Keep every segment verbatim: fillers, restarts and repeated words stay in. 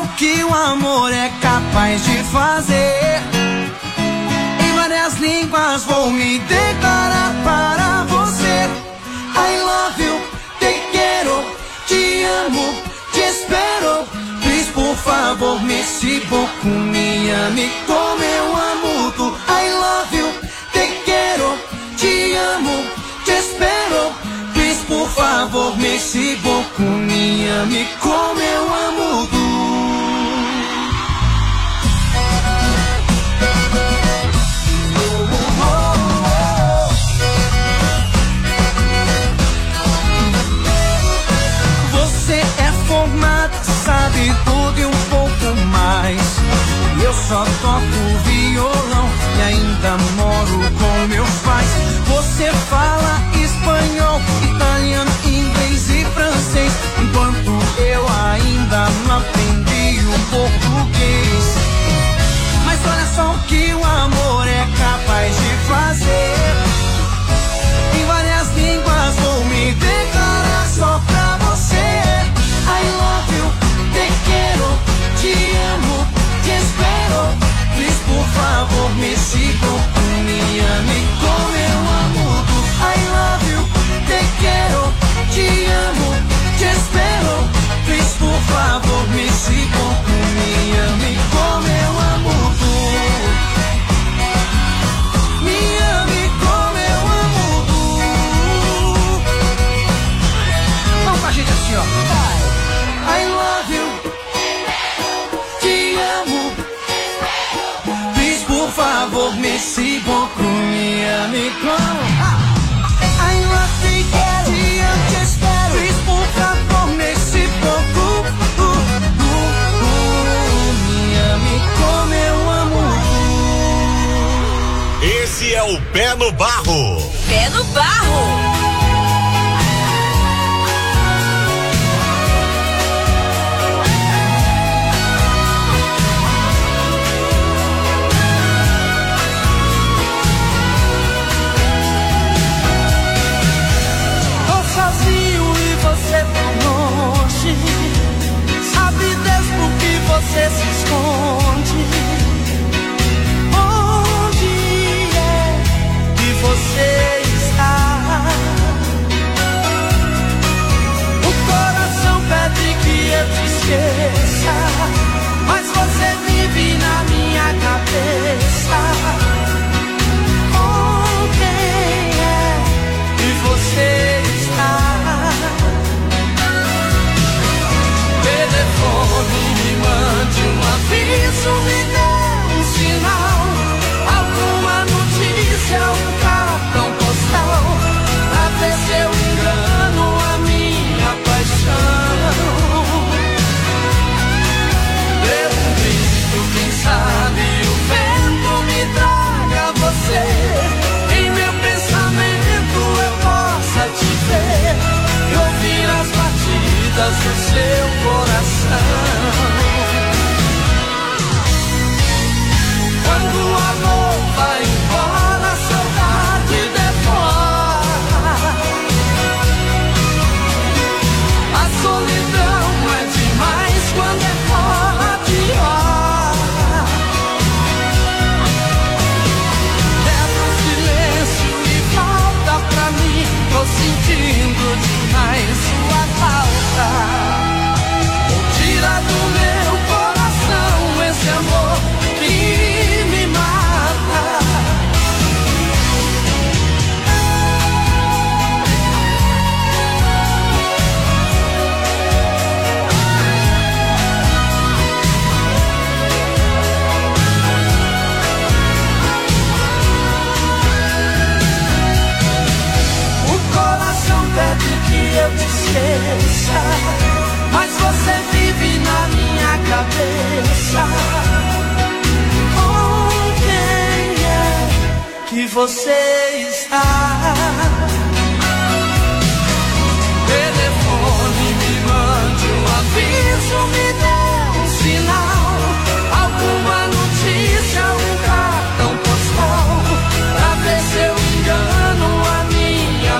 o que o amor é capaz de fazer. Em várias línguas vou me declarar para você. I love you, te quero, te amo, te espero. Please, por favor, me se pouco, me ame como eu amo tu. I love you, te quero, te amo, te espero. Please, por favor, me se pouco, me ame como eu amo tu. Sabe tudo e um pouco mais. Eu só toco violão e ainda moro com meus pais. Você fala espanhol, italiano, inglês e francês, enquanto eu ainda não aprendi o português. Mas olha só o que o amor é capaz de fazer. Em várias línguas vou me declarar só pra você. I love you, te quero, te amo, te espero. Please, por favor, me siga, me ame como eu amo tu. I love you, te quero, te amo, te espero. Please, por favor, me siga, me ame como eu amo tu. Me ame como eu amo tu. Vamos com a gente assim, ó. I love you, te amo. Please, por favor, me siga, me ame como. I love you, te quero, te amo, te espero. Please, por favor, me siga, uh, uh, uh, uh, me ame como eu amo. Esse é o Pé no Barro. Pé no Barro. Sabe Deus por que você se esconde? Onde é que você está? O coração pede que eu te esqueça, mas você vive na minha cabeça. Com quem é que você está? Telefone, me mande um aviso, me dê um sinal, alguma notícia, um cartão postal, pra ver se eu engano a minha paixão. Dê um grito, quem sabe o vento me traga você. Em meu pensamento eu possa te ver e ouvir as batidas do seu coração. Quando o amor vai embora, a saudade devora. A solidão é demais quando é fora de hora. Quebra o silêncio e volta pra mim. Tô sentindo demais sua falta. Tira do meu coração esse amor que me mata. O coração pede que eu te esqueça, mas você vive na minha cabeça. Com quem é que você está? Telefone, me mande um aviso, me dê um sinal, alguma notícia, um cartão postal, pra ver se eu engano a minha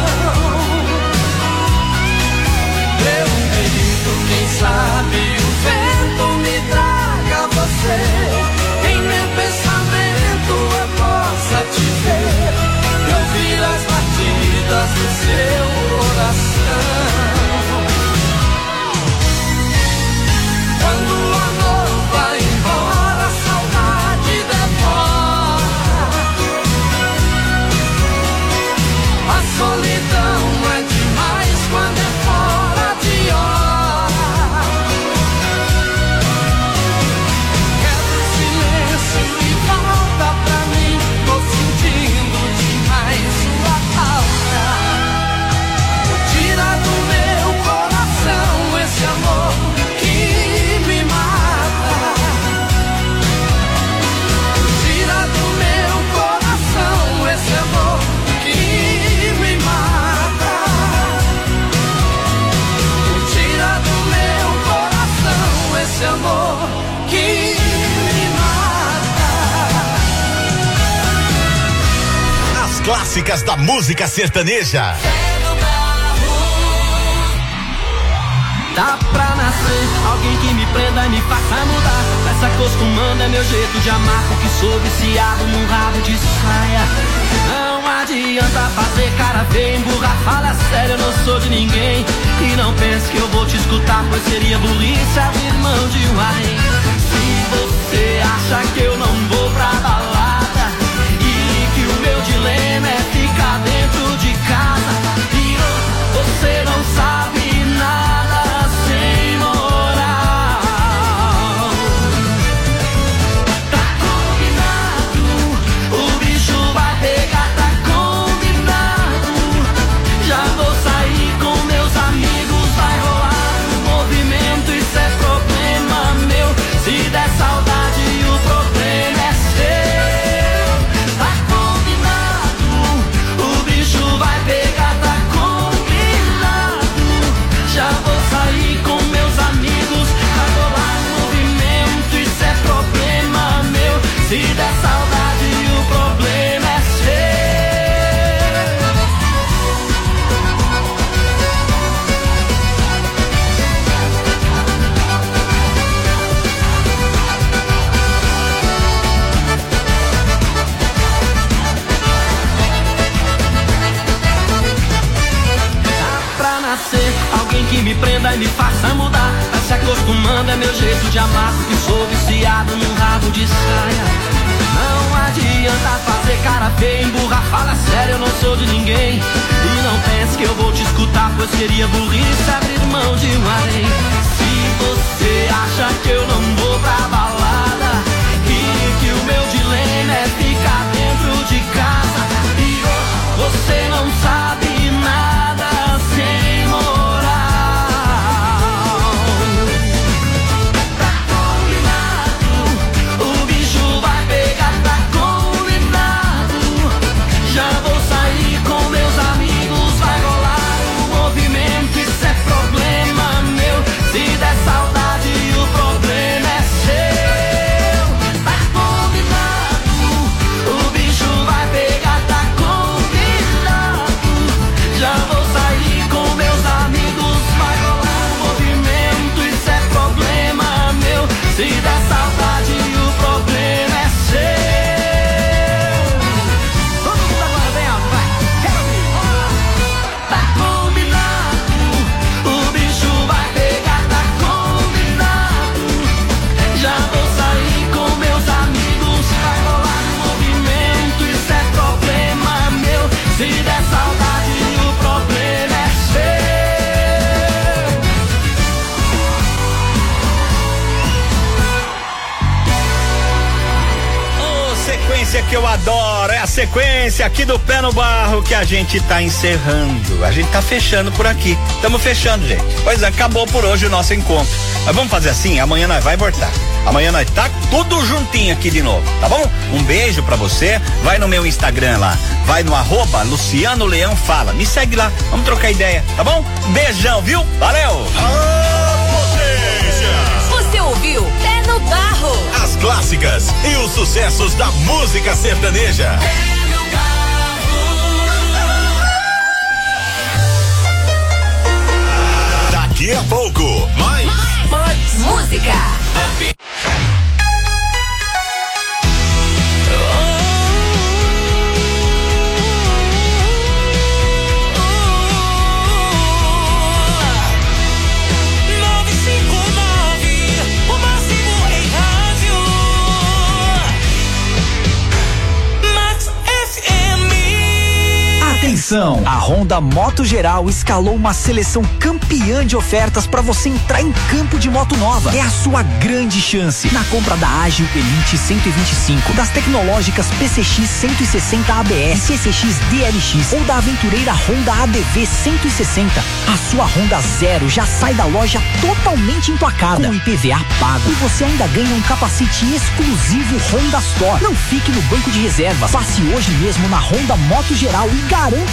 paixão. Dê um grito, quem sabe o vento clássicas da música sertaneja. Tá pra nascer alguém que me prenda e me faça mudar. Vai se acostumando, é meu jeito de amar, porque sou viciado num rabo de saia. Não adianta fazer cara feia, emburrar, fala sério, eu não sou de ninguém. E não pense que eu vou te escutar, pois seria burrice abrir mão de um arém. Se você acha que eu não vou pra balada e que o meu dilema é ficar dentro de casa, e você não sabe nada sem moral. Tá combinado, o bicho vai pegar, tá combinado. Já vou sair com meus amigos, vai rolar um movimento, isso é problema meu. Se der saudade, o problema é seu. Tá combinado, o bicho vai pegar, tá combinado. Já vou sair com meus amigos, vai rolar um movimento, isso é problema meu. Se der saudade, o problema é seu. Pra nascer alguém que me prenda e me faça mudar. Vai se acostumando, é meu jeito de amar, porque sou viciado num rabo de saia. Não adianta fazer cara feia, emburrar, fala sério, eu não sou de ninguém. E não pense que eu vou te escutar, pois seria burrice abrir mão de um arém. Se você acha que eu não vou pra balada e que o meu dilema é ficar dentro de casa, e você não sabe nada sem moral. Tá combinado, o bicho vai pegar, tá combinado. Já vou sair com meus amigos, vai rolar um movimento, isso é problema meu. Se der saudade, o problema é seu. Tá combinado, o bicho vai pegar, tá combinado. Já vou sair com meus amigos, vai rolar um movimento, isso é problema meu. Se der saudade, o problema é seu. Todo mundo agora, bem alto, vai. Quero ouvir. Tá combinado, o bicho vai pegar, tá combinado. Já vou sair com meus amigos, vai rolar um movimento, isso é problema meu. Se der saudade, o problema é seu. Ô, sequência que eu adoro, é a sequência aqui do Pé no Barro que a gente tá encerrando. A gente tá fechando por aqui. Tamo fechando, gente. Pois é, acabou por hoje o nosso encontro. Mas vamos fazer assim, amanhã nós vai voltar. Amanhã nós tá tudo juntinho aqui de novo, tá bom? Um beijo pra você, vai no meu Instagram lá, vai no arroba Luciano Leão Fala, me segue lá, vamos trocar ideia, tá bom? Beijão, viu? Valeu! Você ouviu Pé no Barro. As clássicas e os sucessos da música sertaneja. Daqui a pouco, mais, Mais música. Atenção! A Honda Moto Geral escalou uma seleção campeã de ofertas para você entrar em campo de moto nova. É a sua grande chance. Na compra da Ágil Elite cento e vinte e cinco, das tecnológicas P C X cento e sessenta A B S, C C X D L X ou da aventureira Honda A D V cento e sessenta, a sua Honda Zero já sai da loja totalmente emplacada, com I P V A pago. E você ainda ganha um capacete exclusivo Honda Store. Não fique no banco de reservas. Passe hoje mesmo na Honda Moto Geral e garanta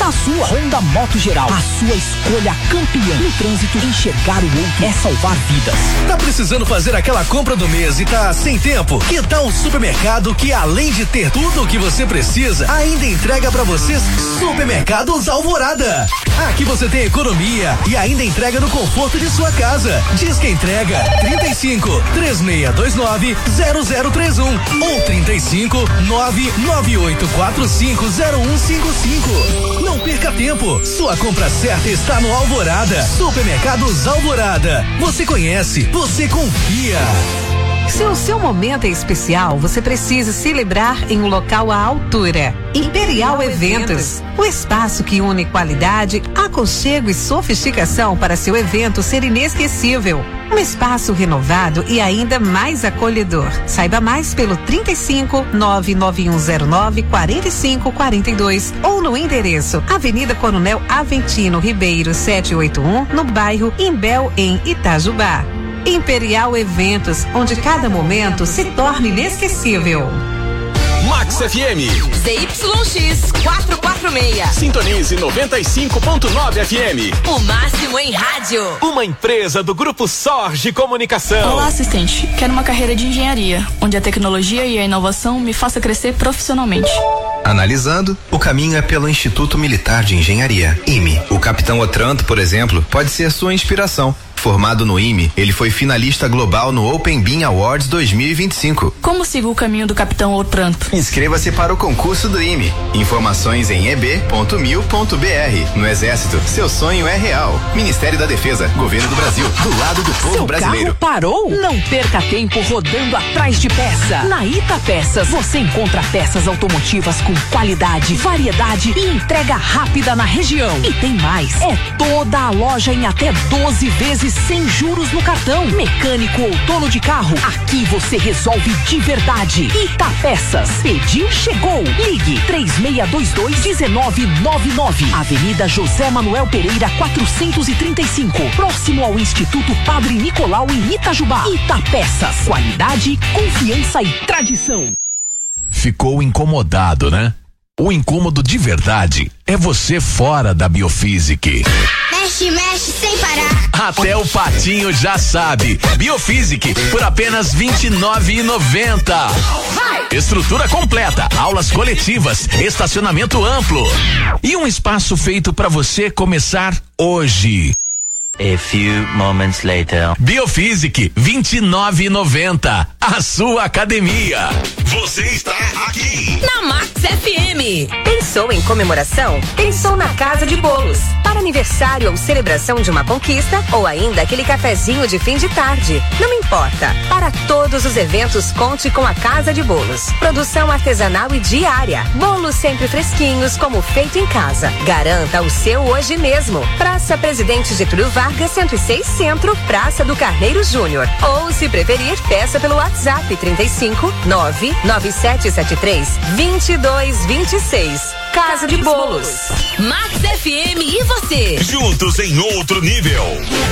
tá a sua. Honda Moto Geral, a sua escolha campeã. No trânsito, enxergar o outro é salvar vidas. Tá precisando fazer aquela compra do mês e tá sem tempo? Que tal um supermercado que, além de ter tudo o que você precisa, ainda entrega pra vocês? Supermercados Alvorada. Aqui você tem economia e ainda entrega no conforto de sua casa. Diz que entrega trinta e cinco, três seis dois nove, zero zero três um ou trinta e cinco, nove nove oito quatro cinco zero um cinco cinco. Não perca tempo. Sua compra certa está no Alvorada. Supermercados Alvorada. Você conhece, você confia. Se o seu momento é especial, você precisa celebrar em um local à altura. Imperial Eventos, o espaço que une qualidade, aconchego e sofisticação para seu evento ser inesquecível. Um espaço renovado e ainda mais acolhedor. Saiba mais pelo trinta e cinco, nove nove um zero nove, quarenta e cinco quarenta e dois ou no endereço Avenida Coronel Aventino Ribeiro setecentos e oitenta e um, no bairro Imbel, em Itajubá. Imperial Eventos, onde cada momento se torna inesquecível. Max F M. Z Y X quatrocentos e quarenta e seis. Sintonize noventa e cinco ponto nove F M. O máximo em rádio. Uma empresa do Grupo Sorge Comunicação. Olá, assistente. Quero uma carreira de engenharia, onde a tecnologia e a inovação me faça crescer profissionalmente. Analisando, o caminho é pelo Instituto Militar de Engenharia, I M E. O capitão Otranto, por exemplo, pode ser sua inspiração. Formado no I M E, ele foi finalista global no Open Beam Awards dois mil e vinte e cinco. Como sigo o caminho do capitão Otranto? Inscreva-se para o concurso do I M E. Informações em e b ponto mil ponto b r. No Exército, seu sonho é real. Ministério da Defesa, Governo do Brasil, do lado do povo Seu brasileiro. Carro parou? Não perca tempo rodando atrás de peça. Na Ita Peças, você encontra peças automotivas com qualidade, variedade e entrega rápida na região. E tem mais, é toda a loja em até doze vezes sem juros no cartão. Mecânico ou dono de carro, aqui você resolve de verdade. Ita Peças, pediu, chegou. Ligue três seis dois dois, um nove nove nove. Avenida José Manuel Pereira quatrocentos e trinta e cinco, próximo ao Instituto Padre Nicolau, em Itajubá. Ita Peças, qualidade, confiança e tradição. Ficou incomodado, né? O incômodo de verdade é você fora da Biofísica. Mexe, mexe sem parar. Até o patinho já sabe. Biofísica por apenas vinte e nove reais e noventa centavos. Estrutura completa, aulas coletivas, estacionamento amplo e um espaço feito para você começar hoje. A few moments later. Biofísica vinte e nove reais e noventa centavos. A sua academia. Você está aqui na Max F M. Pensou em comemoração? Pensou na Casa de Bolos. Para aniversário ou celebração de uma conquista, ou ainda aquele cafezinho de fim de tarde. Não importa. Para todos os eventos, conte com a Casa de Bolos. Produção artesanal e diária. Bolos sempre fresquinhos, como feito em casa. Garanta o seu hoje mesmo. Praça Presidente Getúlio Vargas, cento e seis Centro, Praça do Carneiro Júnior. Ou, se preferir, peça pelo WhatsApp trinta e cinco, nove nove sete sete três, dois dois dois seis. Casa de Bolos. Max F M e você. Juntos em outro nível.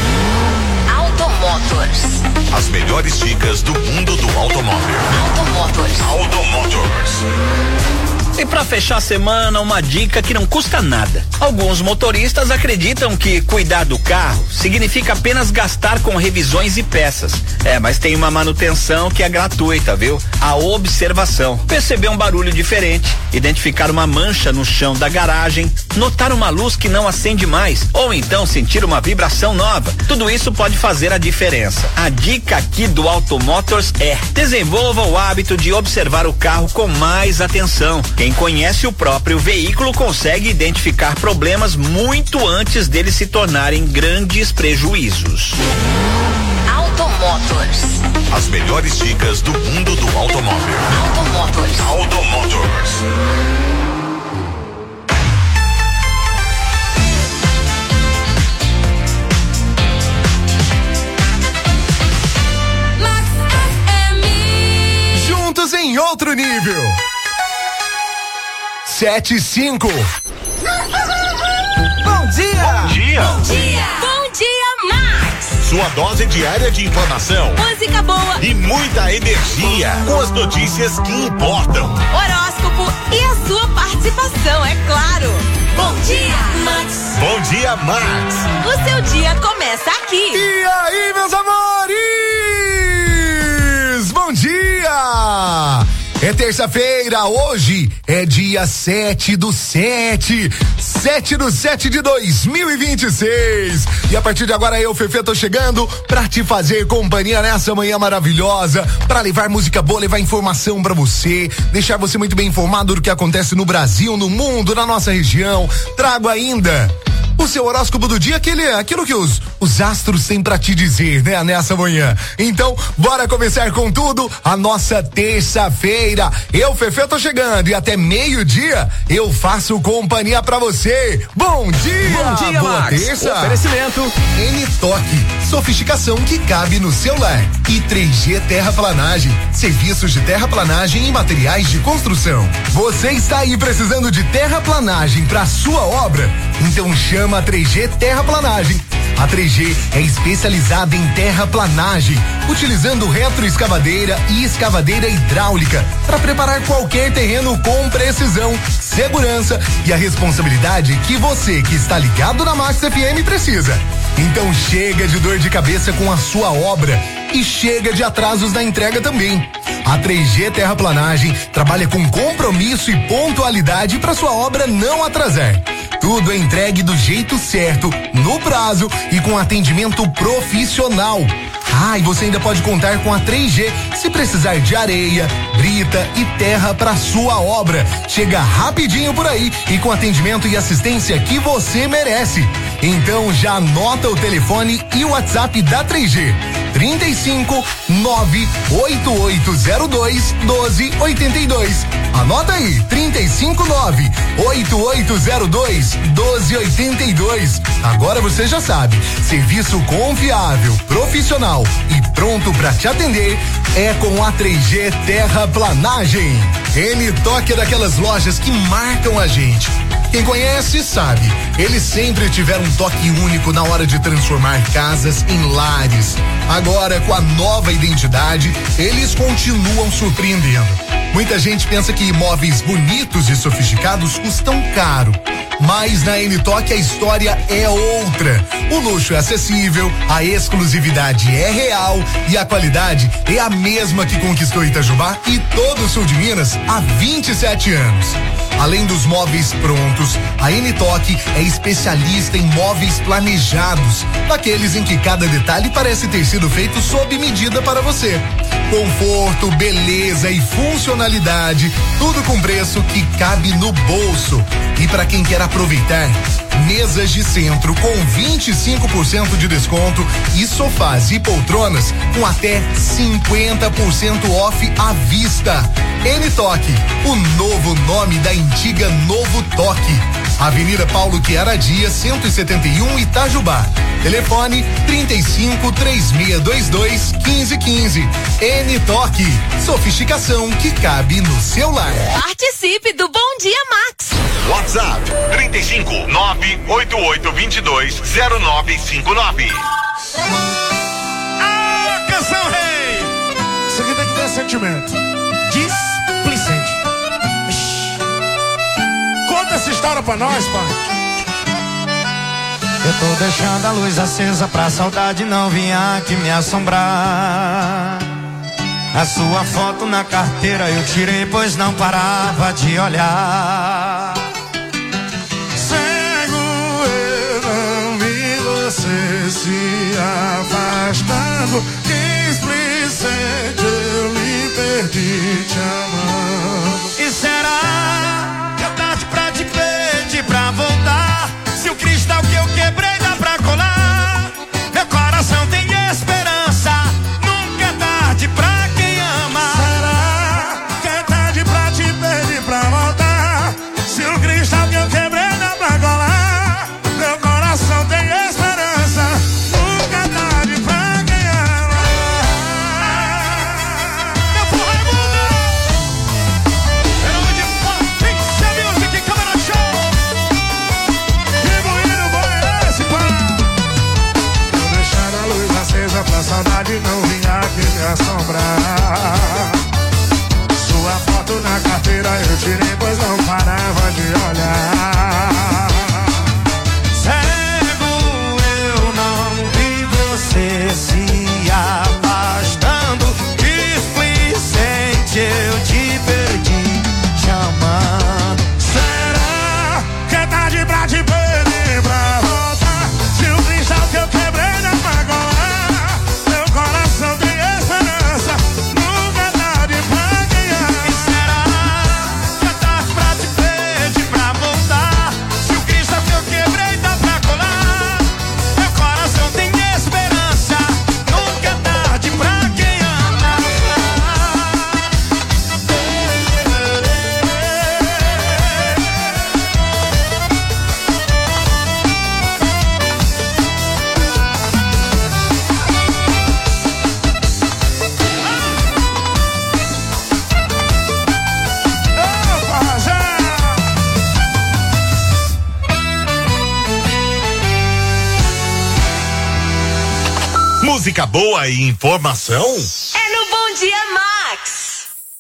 Automotors. As melhores dicas do mundo do automóvel. Automotors. Automotors. E para fechar a semana, uma dica que não custa nada. Alguns motoristas acreditam que cuidar do carro significa apenas gastar com revisões e peças. É, mas tem uma manutenção que é gratuita, viu? A observação. Perceber um barulho diferente, identificar uma mancha no chão da garagem, notar uma luz que não acende mais, ou então sentir uma vibração nova. Tudo isso pode fazer a diferença. A dica aqui do Automotors é: desenvolva o hábito de observar o carro com mais atenção. Quem conhece o próprio veículo consegue identificar problemas muito antes deles se tornarem grandes prejuízos. Automotors. As melhores dicas do mundo do automóvel. Automotors. Automotors. Max F M. Juntos em outro nível. Sete e cinco. Bom dia! Bom dia! Bom dia! Bom dia, Max! Sua dose diária de informação. Música boa. E muita energia. Com as notícias que importam. Horóscopo e a sua participação, é claro. Bom dia, Max. Bom dia, Max. O seu dia começa aqui. E aí, meus amores? Bom dia! É terça-feira, hoje é dia sete do sete, sete do sete de dois mil e vinte e seis. E a partir de agora eu, Fefe, tô chegando pra te fazer companhia nessa manhã maravilhosa, pra levar música boa, levar informação pra você, deixar você muito bem informado do que acontece no Brasil, no mundo, na nossa região. Trago ainda o seu horóscopo do dia, aquele, aquilo que os, os astros têm pra te dizer, né, nessa manhã. Então, bora começar com tudo, a nossa terça-feira. Eu, Fefe, tô chegando e até meio-dia eu faço companhia pra você. Bom dia! Bom dia, boa Max. terça. Oferecimento N-Toque, sofisticação que cabe no seu lar. E três G Terraplanagem, serviços de terraplanagem e materiais de construção. Você está aí precisando de terraplanagem pra sua obra? Então chama a três G Terraplanagem. A três G é especializada em terraplanagem, utilizando retroescavadeira e escavadeira hidráulica para preparar qualquer terreno com precisão, segurança e a responsabilidade que você que está ligado na Max F M precisa. Então chega de dor de cabeça com a sua obra e chega de atrasos na entrega também. A três G Terraplanagem trabalha com compromisso e pontualidade para sua obra não atrasar. Tudo é entregue do jeito certo, no prazo e com atendimento profissional. Ah, e você ainda pode contar com a três G se precisar de areia, brita e terra para sua obra. Chega rapidinho por aí e com atendimento e assistência que você merece. Então já anota o telefone e o WhatsApp da três G. trinta e cinco, nove oito oito zero dois, doze oitenta e dois. Anota aí, trinta e cinco, nove oito oito zero dois, doze oitenta e dois. Agora você já sabe, serviço confiável, profissional e pronto pra te atender é com a três G Terraplanagem. N-Toque é daquelas lojas que marcam a gente. Quem conhece sabe, eles sempre tiveram um toque único na hora de transformar casas em lares. Agora, com a nova identidade, eles continuam surpreendendo. Muita gente pensa que imóveis bonitos e sofisticados custam caro. Mas na N-Toque a história é outra. O luxo é acessível, a exclusividade é real e a qualidade é a mesma que conquistou Itajubá e todo o sul de Minas há vinte e sete anos. Além dos móveis prontos, a N-Toque é especialista em móveis planejados, daqueles em que cada detalhe parece ter sido feito sob medida para você. Conforto, beleza e funcionalidade, tudo com preço que cabe no bolso. E para quem quer aproveitar, mesas de centro com vinte e cinco por cento de desconto e sofás e poltronas com até cinquenta por cento off à vista. N-Toque, o novo nome da antiga Novo Toque. Avenida Paulo Chiara Dias, cento e setenta e um, Itajubá. Telefone trinta e cinco, três seis dois dois, quinze quinze. N-Toque, sofisticação que cabe no seu lar. Participe do Bom Dia Max. WhatsApp trinta e cinco, nove oito oito dois dois, zero nove cinco nove. Ah, canção rei! Isso aqui tem que ter sentimento. Displicente. Conta essa história pra nós, pai. Eu tô deixando a luz acesa pra saudade não vir aqui me assombrar. A sua foto na carteira eu tirei, pois não parava de olhar. Cego eu não vi você se afastando. Displicente eu lhe perdi te amando. E será que é tarde pra te pedir pra voltar? Se o cristal que eu quebrei dá pra colar, meu coração tem esperança. Nunca é tarde pra quem ama. Será que é tarde pra te pedir pra voltar? Se o cristal que eu quebrei dá pra colar, meu coração tem esperança. Nunca é tarde pra quem ama. Meu povo é mundo. Música boa e informação? É no Bom Dia Max.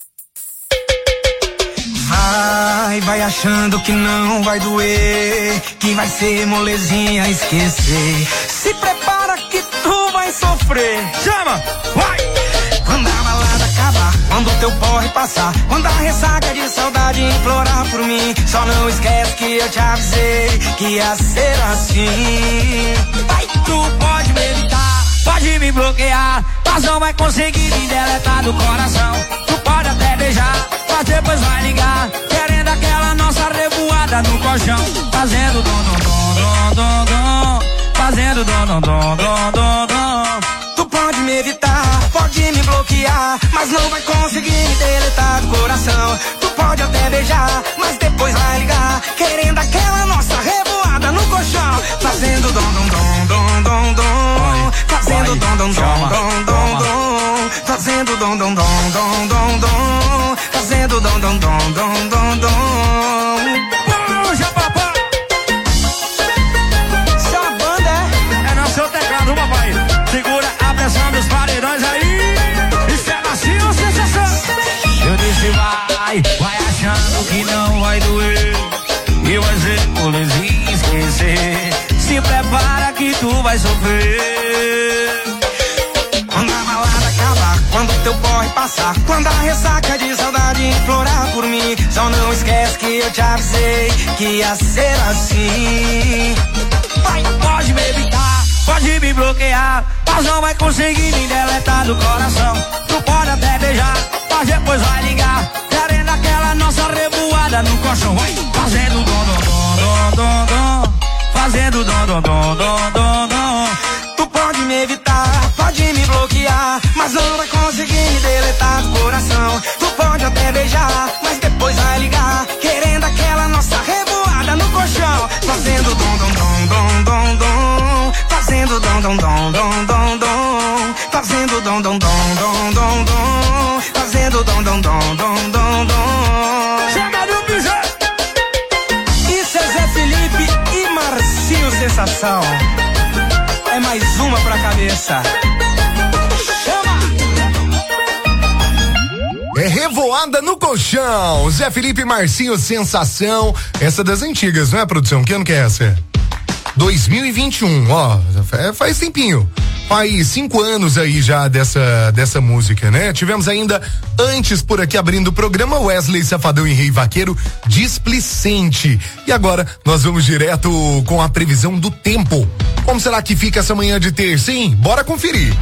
Vai, vai achando que não vai doer, que vai ser molezinha esquecer. Se prepara que tu vai sofrer. Chama, vai! Quando a balada acabar, quando o teu porre passar, quando a ressaca de saudade implorar por mim, só não esquece que eu te avisei que ia ser assim. Vai, tu pode me evitar, pode me bloquear, mas não vai conseguir me deletar do coração. Tu pode até beijar, mas depois vai ligar, querendo aquela nossa revoada no colchão, fazendo dom dom dom dom dom dom, fazendo dom dom dom dom dom dom. Tu pode me evitar, pode me bloquear, mas não vai conseguir me deletar do coração. Tu pode até beijar, mas depois vai ligar, querendo aquela nossa revoada no colchão, fazendo dom dom dom dom dom dom, fazendo dom dom dom dom dom dom, fazendo dom dom dom dom dom dom, fazendo dom dom dom dom dom dom. Puxa, papai! Essa banda é, é no seu teclado, papai. Segura a pressão dos paredões aí. Isso é macio, sensação. Eu disse vai, vai achando que não vai doer, e vai ser molezinha esquecer. Se prepara que tu vai sofrer. Quando a balada acabar, quando teu porre passar, quando a ressaca de saudade implorar por mim, só não esquece que eu te avisei que ia ser assim. Vai, pode me evitar, pode me bloquear, mas não vai conseguir me deletar do coração. Tu pode até beijar, mas depois vai ligar, querendo aquela nossa revoada no colchão. Vai, fazendo dom dom dom dom dom, fazendo dom dom dom dom dom dom. Tu pode me evitar, pode me bloquear, mas não vai conseguir me deletar do coração. Tu pode até beijar, mas depois vai ligar, querendo aquela nossa revoada no colchão, fazendo dom dom dom dom dom dom, fazendo dom dom dom dom dom dom, fazendo dom dom dom dom dom dom, fazendo dom dom dom dom dom dom. Chega do bicho! Isso é Zé Felipe e Marcinho Sensação. É mais uma pra cabeça. É revoada no colchão. Zé Felipe e Marcinho Sensação. Essa das antigas, não é, produção? Que ano que é essa? dois mil e vinte e um, ó. Faz tempinho. Faz cinco anos aí já dessa, dessa música, né? Tivemos ainda, antes por aqui abrindo o programa, Wesley Safadão e Rei Vaqueiro, Displicente. E agora nós vamos direto com a previsão do tempo. Como será que fica essa manhã de terça, hein? Bora conferir.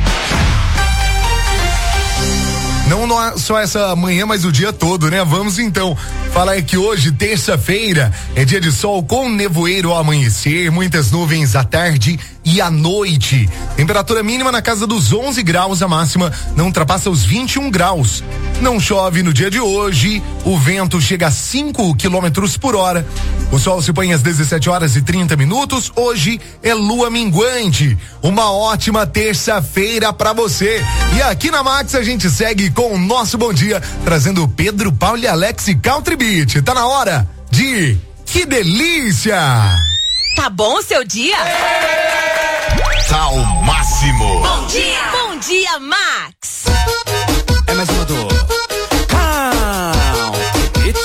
Não só essa manhã, mas o dia todo, né? Vamos então falar que hoje, terça-feira, é dia de sol com nevoeiro ao amanhecer, muitas nuvens à tarde e à noite. Temperatura mínima na casa dos onze graus, a máxima não ultrapassa os vinte e um graus. Não chove no dia de hoje, o vento chega a cinco quilômetros por hora. O sol se põe às dezessete horas e trinta minutos. Hoje é lua minguante. Uma ótima terça-feira pra você. E aqui na Max a gente segue com o nosso Bom Dia, trazendo o Pedro, Paulo e Alex e Country Beat. Tá na hora de Que Delícia! Tá bom o seu dia? Tá ao máximo. Bom dia! Bom dia, Max! É mais uma do Country Beat.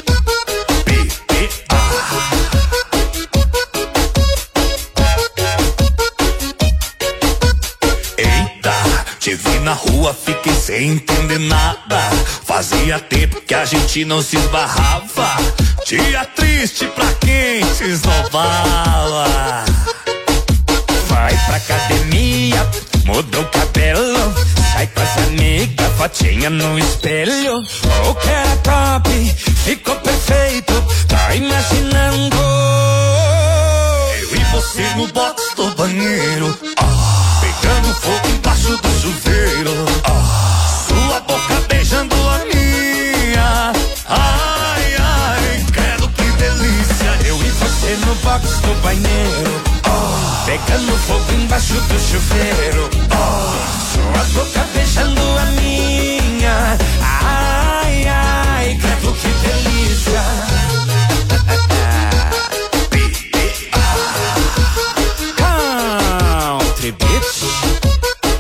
Te vi na rua, fiquei sem entender nada. Fazia tempo que a gente não se esbarrava. Dia triste pra quem se esnobava. Vai pra academia, mudou o cabelo, sai com as amigas, fotinha no espelho. O que era top, ficou perfeito, tá imaginando eu e você no box do banheiro, ah, pegando fogo embaixo do chuveiro, ah, sua boca beijando a minha, ai, ai, credo que delícia. Eu e você no box do banheiro, ah, pegando fogo embaixo do chuveiro, ah, sua boca beijando a minha, ai, ai, credo que delícia. Country Beat.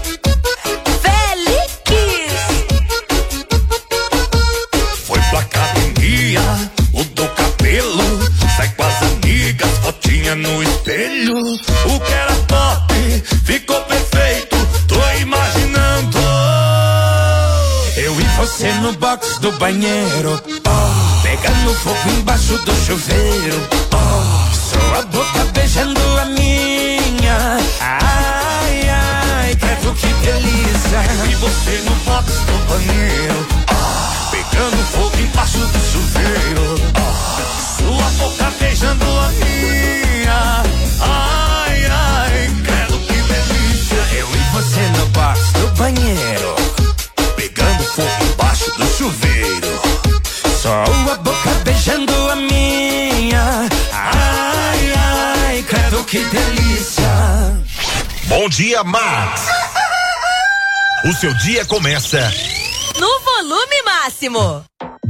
você no box do banheiro, oh, pegando fogo embaixo do chuveiro, oh, sua boca beijando a minha, ai, ai, credo que delícia. E você no box do banheiro, oh, pegando fogo embaixo do chuveiro, oh, sua boca beijando a minha, ai, ai, credo que delícia. Eu e você no box do banheiro, pegando fogo embaixo do chuveiro, só a boca beijando a minha, ai, ai, credo que delícia. Bom dia, Max. O seu dia começa no volume máximo.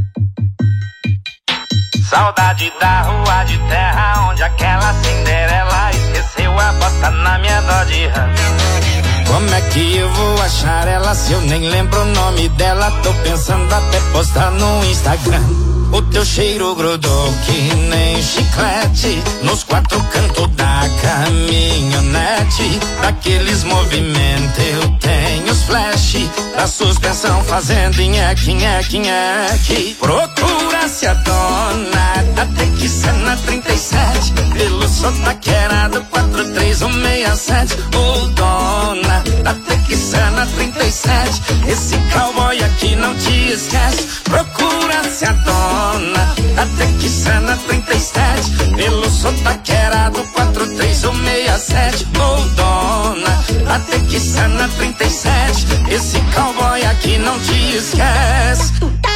Saudade da rua de terra onde aquela Cinderela esqueceu a bota na minha Dodge Ram. Como é que eu vou achar ela se eu nem lembro o nome dela? Tô pensando até postar no Instagram. O teu cheiro grudou que nem chiclete nos quatro cantos da caminhonete. Daqueles movimentos eu tenho os flash da suspensão fazendo nheque, nheque, nheque. Procura-se a dona da Texana trinta e sete pelo sotaqueirado quatro três um seis sete. Ô dona da Texana trinta e sete, esse cowboy aqui não te esquece. Procura-se a dona da Texana trinta e sete pelo sotaqueirado quatro três um seis sete. Ô dona da Texana trinta e sete, esse cowboy aqui não te esquece.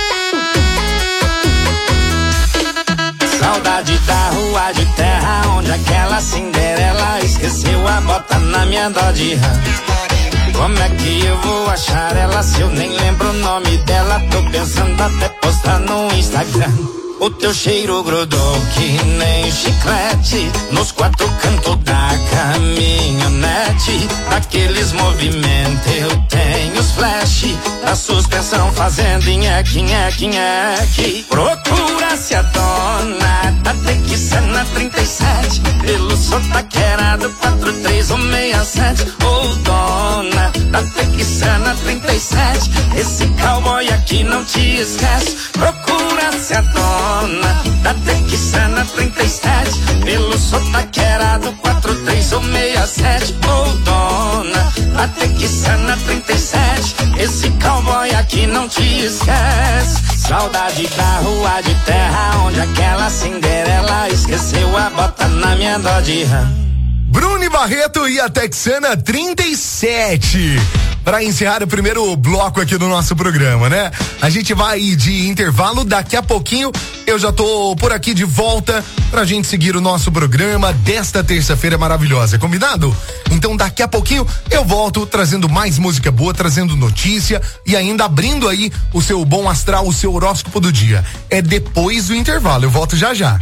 Saudade da rua de terra onde aquela Cinderela esqueceu a bota na minha Dodge Ram. Como é que eu vou achar ela se eu nem lembro o nome dela? Tô pensando até postar no Instagram. O teu cheiro grudou que nem chiclete nos quatro cantos da caminhonete. Daqueles movimentos eu tenho os flash da suspensão fazendo nheque, nheque, nheque. Procura-se a dona da Texana trinta e sete pelo sotaqueirado quatro três um seis sete. Ô dona da Texana trinta e sete, esse cowboy aqui não te esquece. Procura-se a dona da Texana trinta e sete pelo sotaqueirado quatro três um seis sete. Ô dona da Texana trinta e sete, esse cowboy aqui não te esquece. Saudade da rua de terra onde aquela Cinderela esqueceu a bota na minha Dodge Ram. Bruni Barreto e a Texana trinta e sete. Para encerrar o primeiro bloco aqui do nosso programa, né? A gente vai de intervalo, daqui a pouquinho eu já tô por aqui de volta pra gente seguir o nosso programa desta terça-feira maravilhosa, combinado? Então daqui a pouquinho eu volto trazendo mais música boa, trazendo notícia e ainda abrindo aí o seu bom astral, o seu horóscopo do dia. É depois do intervalo, eu volto já já.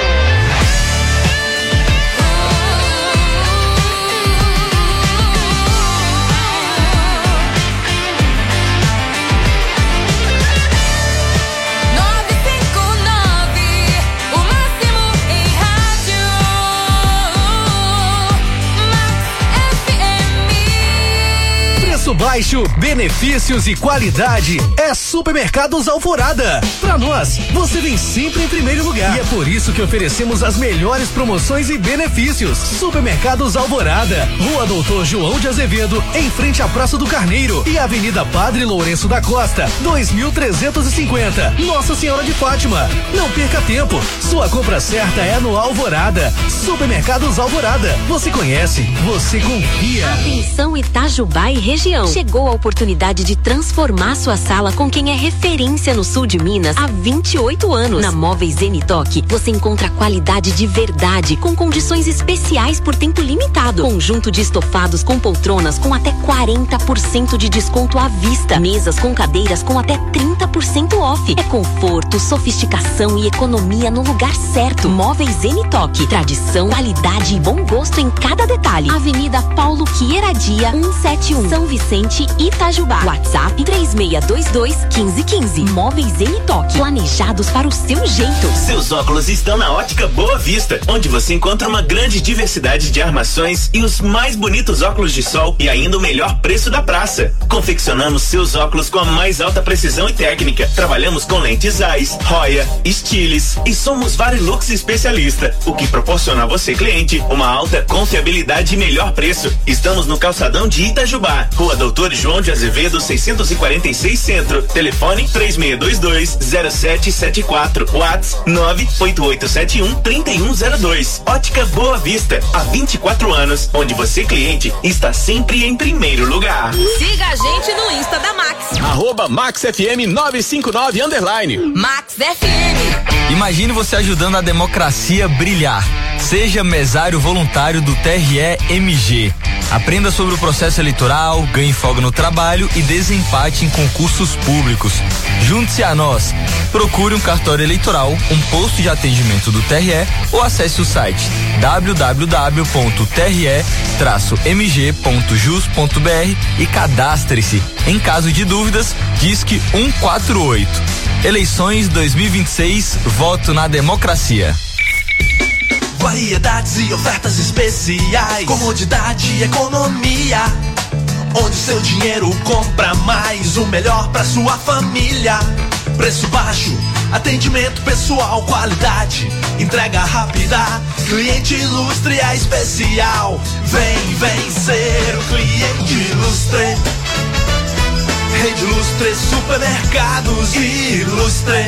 Baixo, benefícios e qualidade é Supermercados Alvorada. Pra nós, você vem sempre em primeiro lugar. E é por isso que oferecemos as melhores promoções e benefícios. Supermercados Alvorada, Rua Doutor João de Azevedo, em frente à Praça do Carneiro e Avenida Padre Lourenço da Costa, dois mil trezentos e cinquenta. Nossa Senhora de Fátima. Não perca tempo. Sua compra certa é no Alvorada. Supermercados Alvorada. Você conhece, você confia. Atenção Itajubá e região. Chegou a oportunidade de transformar sua sala com quem é referência no sul de Minas há vinte e oito anos. Na Móveis Zenitoque, você encontra qualidade de verdade, com condições especiais por tempo limitado. Conjunto de estofados com poltronas com até quarenta por cento de desconto à vista. Mesas com cadeiras com até trinta por cento off. É conforto, sofisticação e economia no lugar certo. Móveis Zenitoque, tradição, qualidade e bom gosto em cada detalhe. Avenida Paulo Quieradia, cento e setenta e um, São Vicente Vicente, Itajubá. WhatsApp três seis dois dois, um cinco um cinco. Móveis em Toque, planejados para o seu jeito. Seus óculos estão na Ótica Boa Vista, onde você encontra uma grande diversidade de armações e os mais bonitos óculos de sol e ainda o melhor preço da praça. Confeccionamos seus óculos com a mais alta precisão e técnica. Trabalhamos com lentes Zeiss, Roya, Stiles e somos Varilux especialista, o que proporciona a você, cliente, uma alta confiabilidade e melhor preço. Estamos no calçadão de Itajubá, Rua Doutor João de Azevedo, seiscentos e quarenta e seis Centro. Telefone três seis dois dois, zero sete sete quatro. WhatsApp nove oito oito sete um, três um zero dois. Ótica Boa Vista, há vinte e quatro anos, onde você, cliente, está sempre em primeiro lugar. Siga a gente no Insta da Max. Arroba Max F M nove cinco nove underline. Max F M. Imagine você ajudando a democracia brilhar. Seja mesário voluntário do T R E M G. Aprenda sobre o processo eleitoral, ganhe folga no trabalho e desempate em concursos públicos. Junte-se a nós. Procure um cartório eleitoral, um posto de atendimento do T R E ou acesse o site w w w ponto t r e traço m g ponto jus ponto b r e cadastre-se. Em caso de dúvidas, disque um quatro oito. Eleições dois mil e vinte e seis, voto na democracia. Variedades e ofertas especiais, comodidade e economia, onde seu dinheiro compra mais, o melhor pra sua família. Preço baixo, atendimento pessoal, qualidade, entrega rápida, cliente ilustre é especial. Vem, vem ser o cliente ilustre. Rede Ilustre Supermercados Ilustre.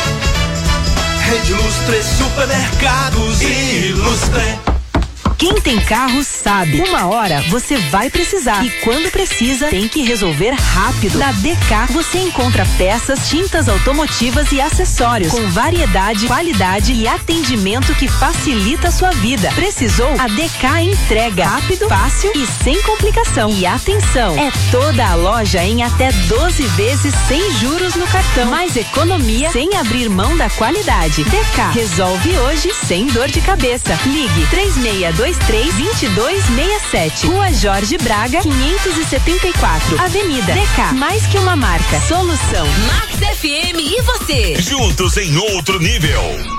Rede Ilustre Supermercados Ilustre. Quem tem carro sabe, uma hora você vai precisar e quando precisa tem que resolver rápido. Na D K você encontra peças, tintas automotivas e acessórios com variedade, qualidade e atendimento que facilita a sua vida. Precisou? A D K entrega rápido, fácil e sem complicação. E atenção, é toda a loja em até doze vezes sem juros no cartão. Mais economia sem abrir mão da qualidade. D K resolve hoje sem dor de cabeça. Ligue três seis dois três, dois dois seis sete. Rua Jorge Braga, quinhentos e setenta e quatro. Avenida D K. Mais que uma marca. Solução. Max F M e você. Juntos em outro nível.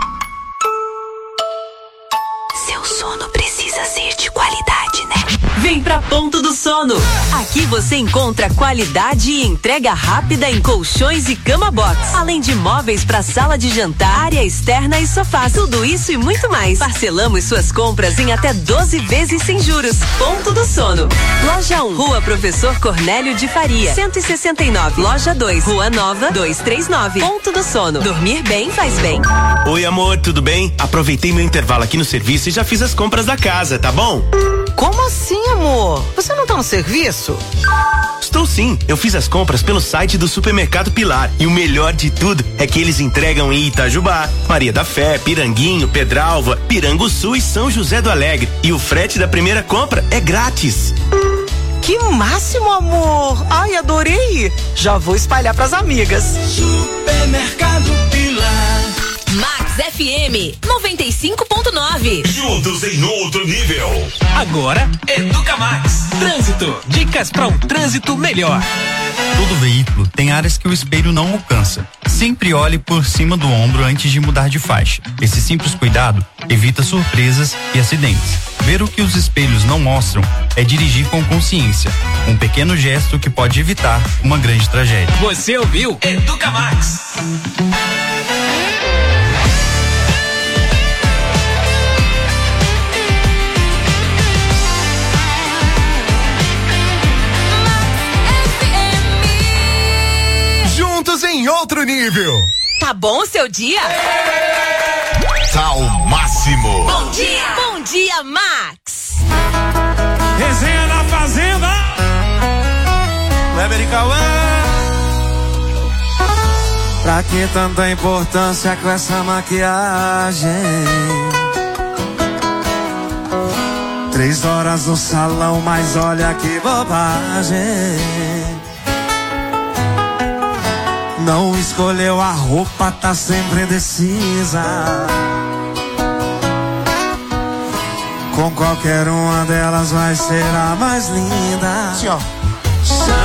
Seu sono precisa ser de qualidade, né? Vem pra Ponto do Sono. Aqui você encontra qualidade e entrega rápida em colchões e cama box, além de móveis para sala de jantar, área externa e sofás. Tudo isso e muito mais. Parcelamos suas compras em até doze vezes sem juros. Ponto do Sono. Loja um, Rua Professor Cornélio de Faria, cento e sessenta e nove. Loja dois, Rua Nova, duzentos e trinta e nove. Ponto do Sono. Dormir bem faz bem. Oi, amor, tudo bem? Aproveitei meu intervalo aqui no serviço e já fiz as compras da casa, tá bom? Como assim, amor? Você não tá no serviço? Estou sim, eu fiz as compras pelo site do Supermercado Pilar e o melhor de tudo é que eles entregam em Itajubá, Maria da Fé, Piranguinho, Pedralva, Piranguçu e São José do Alegre. E o frete da primeira compra é grátis. Que máximo, amor! Ai, adorei! Já vou espalhar pras amigas. Supermercado Pilar. Max F M noventa e cinco ponto nove. Juntos em outro nível. Agora, Educa Max. Trânsito. Dicas para um trânsito melhor. Todo veículo tem áreas que o espelho não alcança. Sempre olhe por cima do ombro antes de mudar de faixa. Esse simples cuidado evita surpresas e acidentes. Ver o que os espelhos não mostram é dirigir com consciência. Um pequeno gesto que pode evitar uma grande tragédia. Você ouviu? Educa Max. Juntos em outro nível. Tá bom o seu dia? Tá o máximo. Bom dia. Bom dia, Max. Resenha na Fazenda. Kleber e Cauã. Pra que tanta importância com essa maquiagem? Três horas no salão, mas olha que bobagem. Não escolheu a roupa, tá sempre indecisa. Com qualquer uma delas vai ser a mais linda. Sim, ó. Se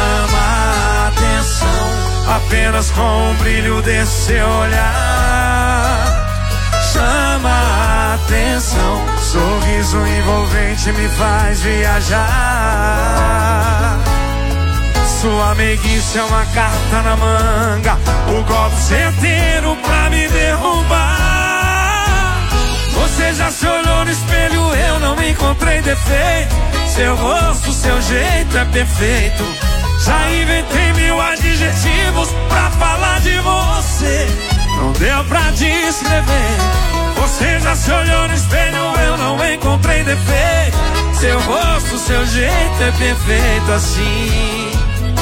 apenas com o brilho desse seu olhar. Chama a atenção, sorriso envolvente me faz viajar. Sua meiguice é uma carta na manga, o golpe certeiro pra me derrubar. Você já se olhou no espelho, eu não encontrei defeito. Seu rosto, seu jeito é perfeito. Já inventei mil adjetivos pra falar de você, não deu pra descrever. Você já se olhou no espelho, eu não encontrei defeito. Seu rosto, seu jeito é perfeito assim.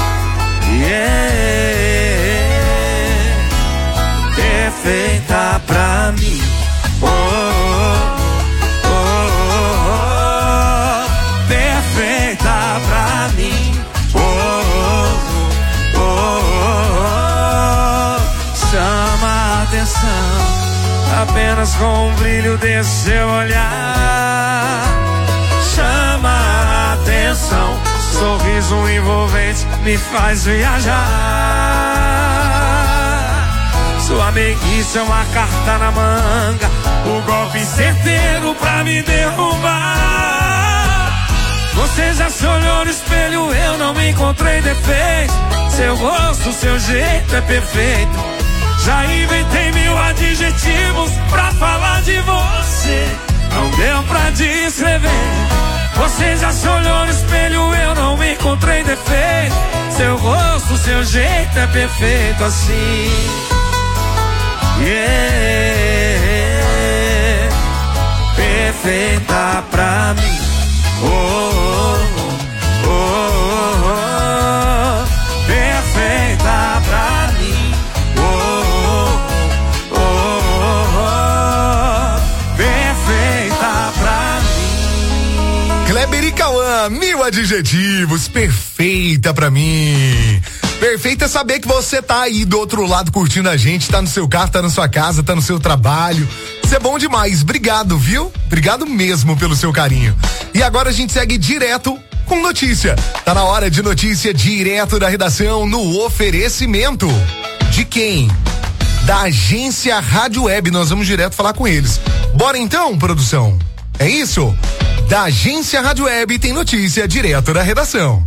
Yeah, perfeita pra mim. Oh, oh, oh, oh, oh. Perfeita pra mim. Oh, oh, oh, oh, oh. Chama a atenção apenas com o brilho desse seu olhar. Chama a atenção, sorriso envolvente me faz viajar. Sua meiguice é uma carta na manga, o golpe certeiro pra me derrubar. Você já se olhou no espelho, eu não encontrei defeito. Seu rosto, seu jeito é perfeito. Já inventei mil adjetivos pra falar de você, não deu pra descrever. Você já se olhou no espelho, eu não encontrei defeito. Seu rosto, seu jeito é perfeito assim. Yeah, perfeita pra mim. Oh, oh, oh, oh, oh. Perfeita pra mim. Oh, oh, oh, oh, oh. Perfeita pra mim. Kleber e Cauã, mil adjetivos, perfeita pra mim. Perfeito é saber que você tá aí do outro lado curtindo a gente, tá no seu carro, tá na sua casa, tá no seu trabalho. Isso é bom demais, obrigado, viu? Obrigado mesmo pelo seu carinho. E agora a gente segue direto com notícia. Tá na hora de notícia direto da redação no oferecimento. De quem? Da agência Rádio Web, nós vamos direto falar com eles. Bora então, produção? É isso? Da agência Rádio Web tem notícia direto da redação.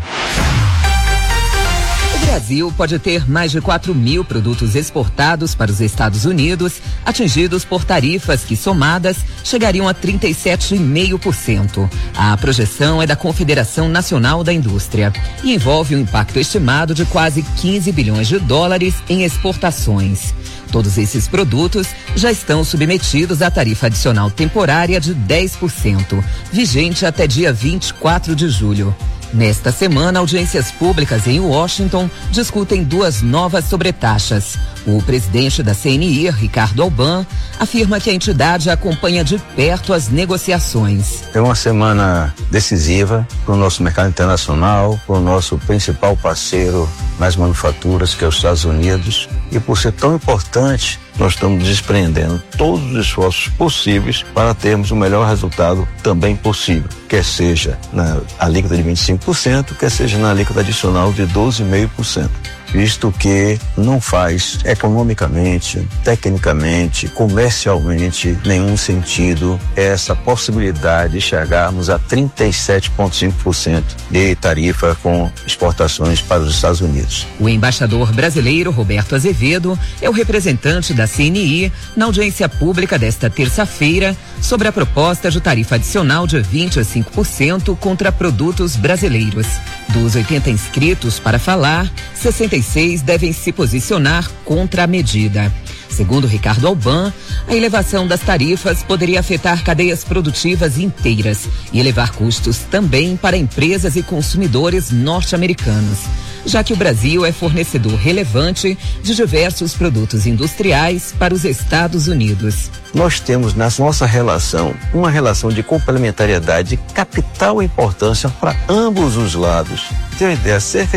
O Brasil pode ter mais de quatro mil produtos exportados para os Estados Unidos, atingidos por tarifas que, somadas, chegariam a trinta e sete vírgula cinco por cento. A projeção é da Confederação Nacional da Indústria e envolve um impacto estimado de quase quinze bilhões de dólares em exportações. Todos esses produtos já estão submetidos à tarifa adicional temporária de dez por cento, vigente até dia vinte e quatro de julho. Nesta semana, audiências públicas em Washington discutem duas novas sobretaxas. O presidente da C N I, Ricardo Alban, afirma que a entidade acompanha de perto as negociações. É uma semana decisiva para o nosso mercado internacional, para o nosso principal parceiro nas manufaturas, que é os Estados Unidos. E por ser tão importante, nós estamos desprendendo todos os esforços possíveis para termos o melhor resultado também possível, quer seja na alíquota de vinte e cinco por cento, quer seja na alíquota adicional de doze vírgula cinco por cento. Visto que não faz economicamente, tecnicamente, comercialmente nenhum sentido essa possibilidade de chegarmos a trinta e sete vírgula cinco por cento de tarifa com exportações para os Estados Unidos. O embaixador brasileiro Roberto Azevedo é o representante da C N I na audiência pública desta terça-feira sobre a proposta de tarifa adicional de vinte e cinco por cento contra produtos brasileiros. Dos oitenta inscritos para falar, sessenta e seis devem se posicionar contra a medida. Segundo Ricardo Alban, a elevação das tarifas poderia afetar cadeias produtivas inteiras e elevar custos também para empresas e consumidores norte-americanos, já que o Brasil é fornecedor relevante de diversos produtos industriais para os Estados Unidos. Nós temos na nossa relação uma relação de complementariedade de capital importância para ambos os lados. Tem uma ideia, cerca de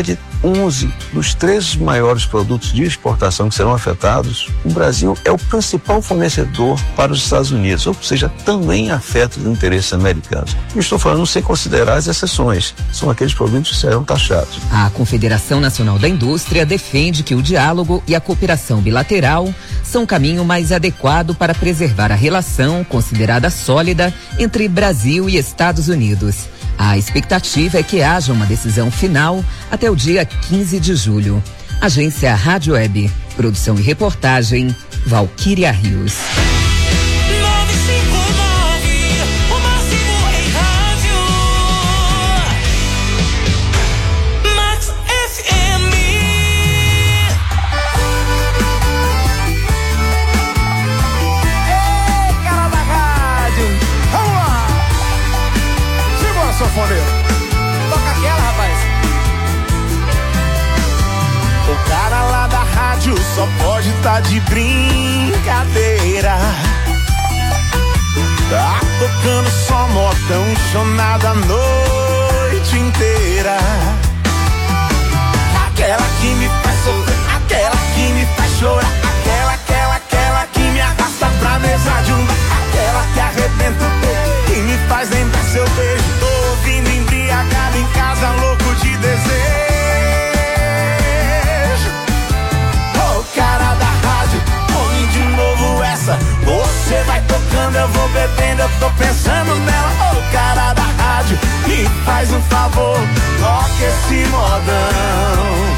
onze dos treze maiores produtos de exportação que serão afetados, o Brasil é o principal fornecedor para os Estados Unidos, ou seja, também afeta os interesses americanos. Eu estou falando sem considerar as exceções, são aqueles produtos que serão taxados. A Confederação Nacional da Indústria defende que o diálogo e a cooperação bilateral são o caminho mais adequado para preservar a relação considerada sólida entre Brasil e Estados Unidos. A expectativa é que haja uma decisão final até o dia quinze de julho. Agência Rádio Web. Produção e reportagem, Valquíria Rios. Toca aquela, rapaz. O cara lá da rádio só pode tá de brincadeira. Tá tocando só modão, chonada a noite inteira. Aquela que me faz sofrer, aquela que me faz chorar, aquela, aquela, aquela que me arrasta pra mesa de um bar, aquela que arrebenta o peito, que me faz lembrar seu beijo. Tô ouvindo embriagado em casa, louco de desejo. Ô cara da rádio, põe de novo essa. Você vai tocando, eu vou bebendo, eu tô pensando nela. Ô cara da rádio, me faz um favor, toque esse modão,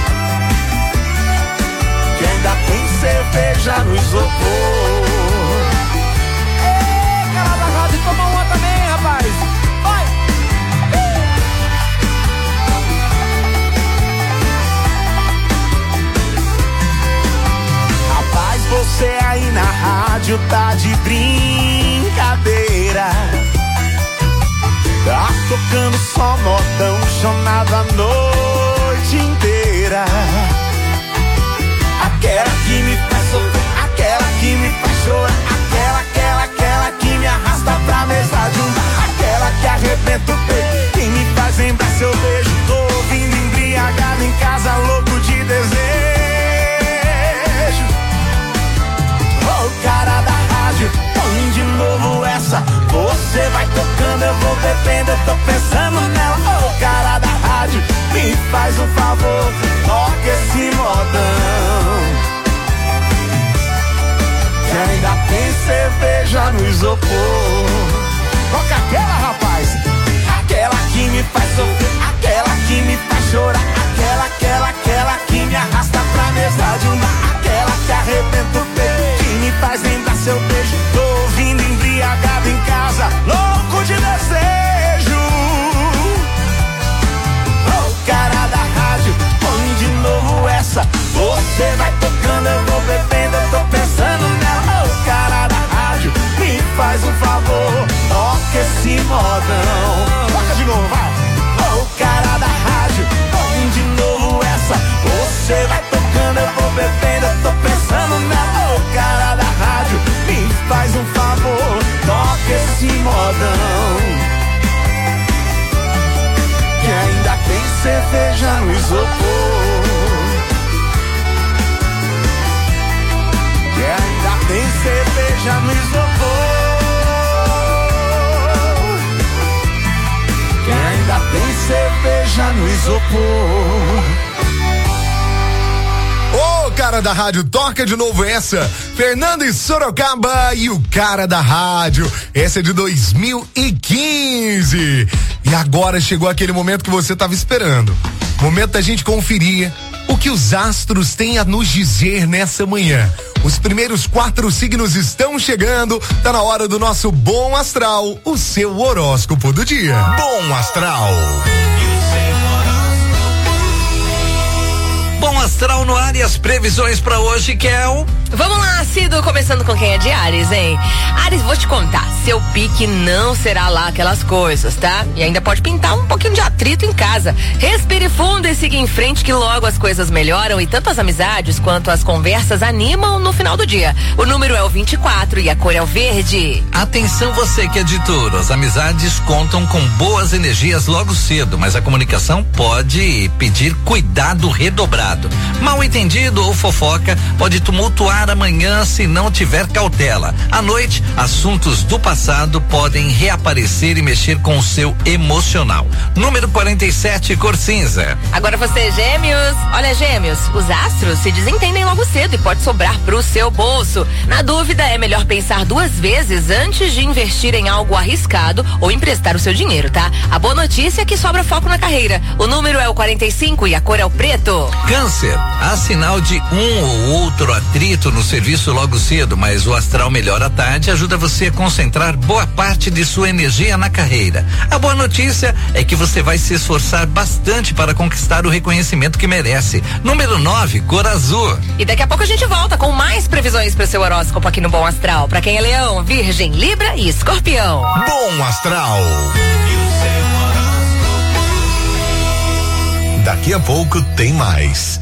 que ainda tem cerveja no isopor. Ei, cara da rádio, toma uma também, rapaz. Vai! Rapaz, você aí na rádio tá de brincadeira. Tá tocando só modão, chonado a noite inteira. Aquela que me faz sofrer, aquela que me faz chorar, aquela, aquela, aquela que me arrasta pra mesa de um bar, aquela que arrebenta o peito, que me faz lembrar seu beijo. Tô ouvindo embriagado em casa, louco de desejo. Ô cara da rádio, põe de novo essa. Você vai tocando, eu vou bebendo, eu tô pensando nela. Ô cara da rádio, me faz um favor, toque esse modão, que ainda tem cerveja no isopor. Toca aquela, rapaz. Aquela que me faz sofrer, aquela que me faz chorar, aquela, aquela, aquela que me arrasta pra mesa de um bar, aquela que arrebenta o peito, que me faz lembrar seu beijo. Tô ouvindo embriagado em casa, louco de desejo. Ô cara da rádio, põe de novo essa. Você vai tocando, eu vou bebendo, eu tô pensando nela. Ô cara da rádio, me faz um favor, toque esse modão. Toca de novo, vai. Ô cara da rádio, põe de novo essa. Você vai tocando, eu vou bebendo, eu tô pensando nela. Ô cara da rádio, me faz um favor, toque esse modão, que ainda tem cerveja no isopor, que ainda tem cerveja no isopor, que ainda tem cerveja no isopor. Ô, cara da rádio, toca de novo essa. Fernando e Sorocaba e o cara da rádio. Essa é de dois mil e quinze. E agora chegou aquele momento que você estava esperando. Momento da gente conferir o que os astros têm a nos dizer nessa manhã. Os primeiros quatro signos estão chegando. Tá na hora do nosso Bom Astral, o seu horóscopo do dia. Bom Astral. Bom Astral Astral no ar e as previsões pra hoje, Kel? Vamos lá, Cido, começando com quem é de Áries, hein? Áries, vou te contar, seu pique não será lá aquelas coisas, tá? E ainda pode pintar um pouquinho de atrito em casa. Respire fundo e siga em frente que logo as coisas melhoram e tanto as amizades quanto as conversas animam no final do dia. O número é o vinte e quatro e a cor é o verde. Atenção você que é de touro, as amizades contam com boas energias logo cedo, mas a comunicação pode pedir cuidado redobrado. Mal entendido ou fofoca pode tumultuar amanhã se não tiver cautela. À noite, assuntos do passado podem reaparecer e mexer com o seu emocional. Número quarenta e sete, cor cinza. Agora você, Gêmeos. Olha, Gêmeos, os astros se desentendem logo cedo e pode sobrar pro seu bolso. Na dúvida, é melhor pensar duas vezes antes de investir em algo arriscado ou emprestar o seu dinheiro, tá? A boa notícia é que sobra foco na carreira. O número é o quarenta e cinco e a cor é o preto. Câncer, há sinal de um ou outro atrito no serviço logo cedo, mas o astral melhor à tarde ajuda você a concentrar boa parte de sua energia na carreira. A boa notícia é que você vai se esforçar bastante para conquistar o reconhecimento que merece. Número nove, cor azul. E daqui a pouco a gente volta com mais previsões para o seu horóscopo aqui no Bom Astral. Para quem é Leão, Virgem, Libra e Escorpião. Bom Astral. Daqui a pouco tem mais.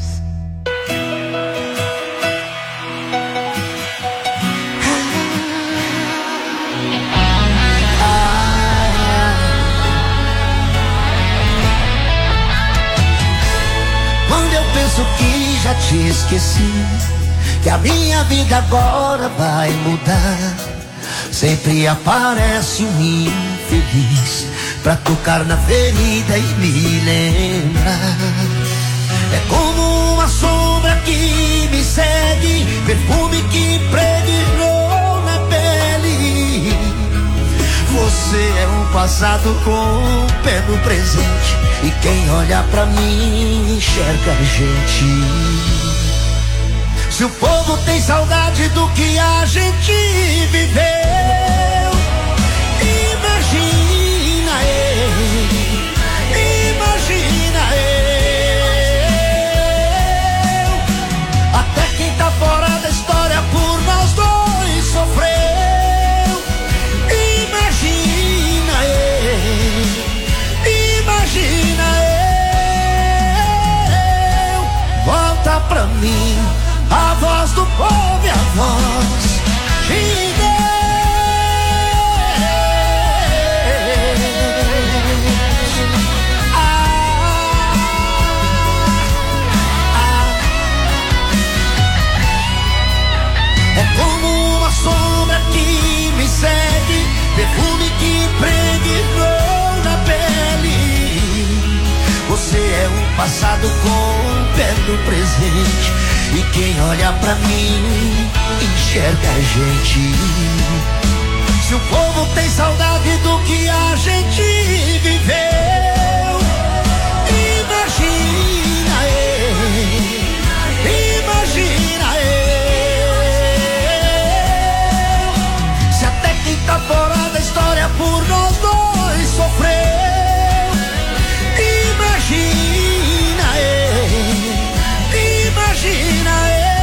Quando eu penso que já te esqueci, que a minha vida agora vai mudar, sempre aparece um infeliz pra tocar na ferida e me lembrar. É como uma sombra que me segue, perfume que impregnou na pele. Você é um passado com o pé no presente, e quem olha pra mim enxerga a gente. Se o povo tem saudade do que a gente viveu, imagina eu, imagina eu. Até quem tá fora da história por nós dois sofreu. Imagina eu, imagina eu. Volta pra mim a voz do povo e a voz de Deus. Ah, ah. É como uma sombra que me segue, perfume que impregnou na pele. Você é um passado com um pé no presente, e quem olha pra mim enxerga a gente. Se o povo tem saudade do que a gente viveu, imagina eu, imagina eu. Se até quem tá fora da história por nós dois sofreu, imagina eu, imagina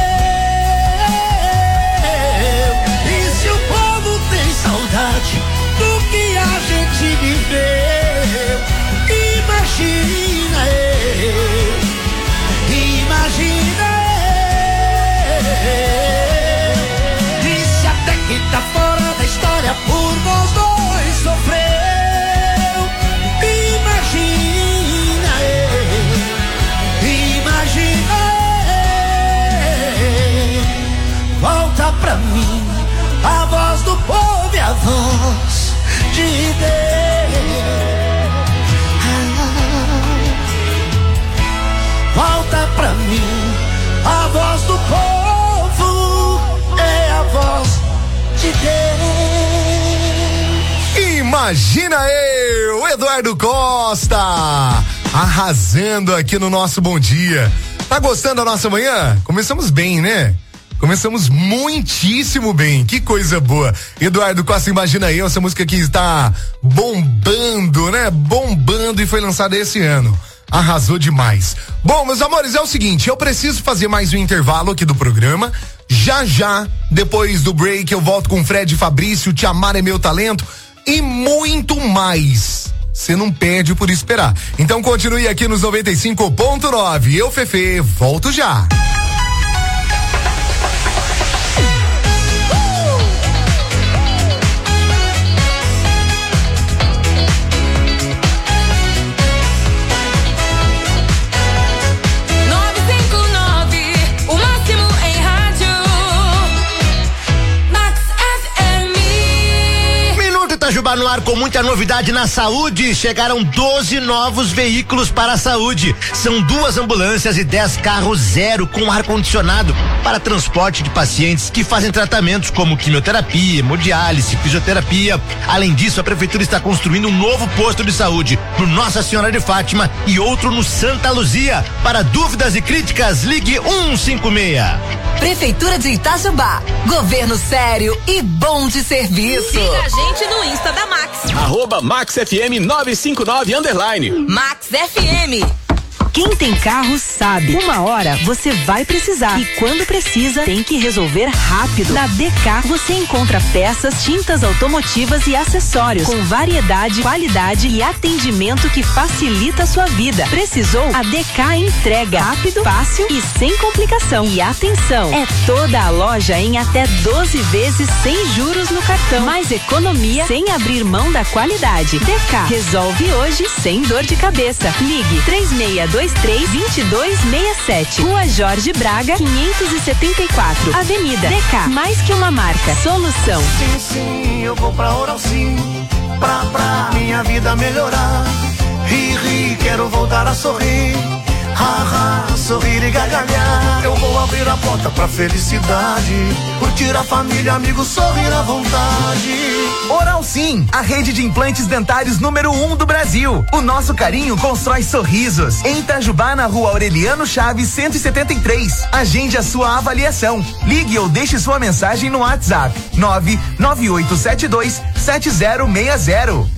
eu. E se o povo tem saudade do que a gente viveu, imagina eu, imagina eu. E se até quem tá fora da história por nós dois sofreu, imagina eu, imagina eu. Volta pra mim a voz do povo e a voz de Deus. Volta pra mim a voz do povo, é a voz de Deus. Imagina eu, Eduardo Costa, arrasando aqui no nosso Bom Dia. Tá gostando da nossa manhã? Começamos bem, né? Começamos muitíssimo bem, que coisa boa. Eduardo Costa, Imagina Eu, essa música que está bombando, né? Bombando, e foi lançada esse ano. Arrasou demais. Bom, meus amores, é o seguinte, eu preciso fazer mais um intervalo aqui do programa. Já já, depois do break, eu volto com Fred Fabrício, Te Amar é Meu Talento e muito mais. Você não perde por esperar. Então continue aqui nos noventa e cinco ponto nove. Eu, Fefe, volto já. Itajubá no ar com muita novidade na saúde. Chegaram doze novos veículos para a saúde. São duas ambulâncias e dez carros zero com ar-condicionado para transporte de pacientes que fazem tratamentos como quimioterapia, hemodiálise, fisioterapia. Além disso, a prefeitura está construindo um novo posto de saúde no Nossa Senhora de Fátima e outro no Santa Luzia. Para dúvidas e críticas, ligue um cinco seis. Prefeitura de Itajubá. Governo sério e bom de serviço. Siga a gente no Insta da Max. Arroba Max F M nove cinco nove underline. Max F M. Quem tem carro sabe. Uma hora você vai precisar. E quando precisa, tem que resolver rápido. Na D K você encontra peças, tintas automotivas e acessórios com variedade, qualidade e atendimento que facilita a sua vida. Precisou? A D K entrega rápido, fácil e sem complicação. E atenção, é toda a loja em até doze vezes sem juros no cartão. Mais economia sem abrir mão da qualidade. D K resolve hoje sem dor de cabeça. Ligue três seis dois três, dois dois seis sete. Rua Jorge Braga, quinhentos e setenta e quatro. Avenida D K. Mais que uma marca. Solução. Sim, sim, eu vou pra Oral Sim. Pra, pra minha vida melhorar. Ri, ri, quero voltar a sorrir. Ha, ha, sorrir e gargalhar. Eu vou abrir a porta pra felicidade. Curtir a família, amigos, sorrir à vontade. Oral Sim, a rede de implantes dentários número um do Brasil. O nosso carinho constrói sorrisos. Em Itajubá, na rua Aureliano Chaves, cento e setenta e três. Agende a sua avaliação. Ligue ou deixe sua mensagem no WhatsApp nove nove oito sete dois sete zero seis zero.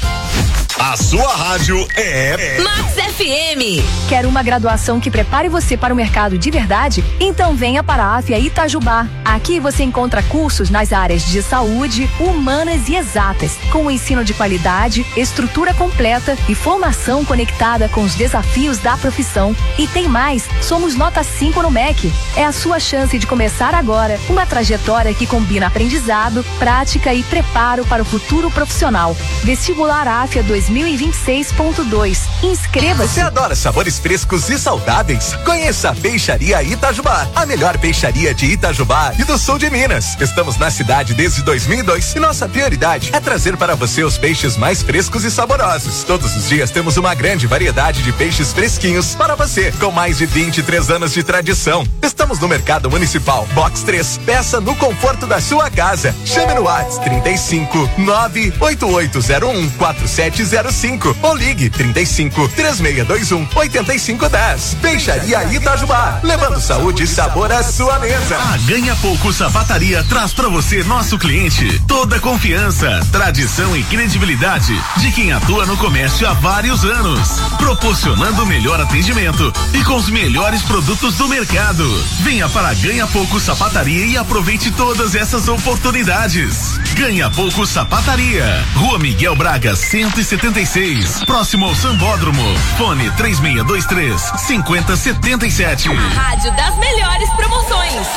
A sua rádio é Max F M. Quer uma graduação que prepare você para o mercado de verdade? Então venha para a AFIA Itajubá. Aqui você encontra cursos nas áreas de saúde, humanas e exatas, com ensino de qualidade, estrutura completa e formação conectada com os desafios da profissão. E tem mais, somos nota cinco no M E C. É a sua chance de começar agora uma trajetória que combina aprendizado, prática e preparo para o futuro profissional. Vestibular AFIA dois mil e vinte e seis ponto dois. Inscreva-se. Você adora sabores frescos e saudáveis? Conheça a Peixaria Itajubá, a melhor peixaria de Itajubá e do sul de Minas. Estamos na cidade desde dois mil e dois e nossa prioridade é trazer para você os peixes mais frescos e saborosos. Todos os dias temos uma grande variedade de peixes fresquinhos para você, com mais de vinte e três anos de tradição. Estamos no Mercado Municipal, Box três. Peça no conforto da sua casa. Chame no WhatsApp trinta e cinco, nove oito oito zero um, quatro sete zero cinco ou ligue trinta e cinco, três seis dois um, oito cinco um zero. Peixaria Itajubá, levando saúde e sabor à sua mesa. A Ganha Pouco Sapataria traz pra você, nosso cliente, toda a confiança, tradição e credibilidade de quem atua no comércio há vários anos, proporcionando o melhor atendimento e com os melhores produtos do mercado. Venha para a Ganha Pouco Sapataria e aproveite todas essas oportunidades. Ganha Pouco Sapataria, Rua Miguel Braga, cento e setenta e seis, próximo ao Sambódromo. Fone três seis dois três, cinco zero sete sete. A rádio das melhores promoções.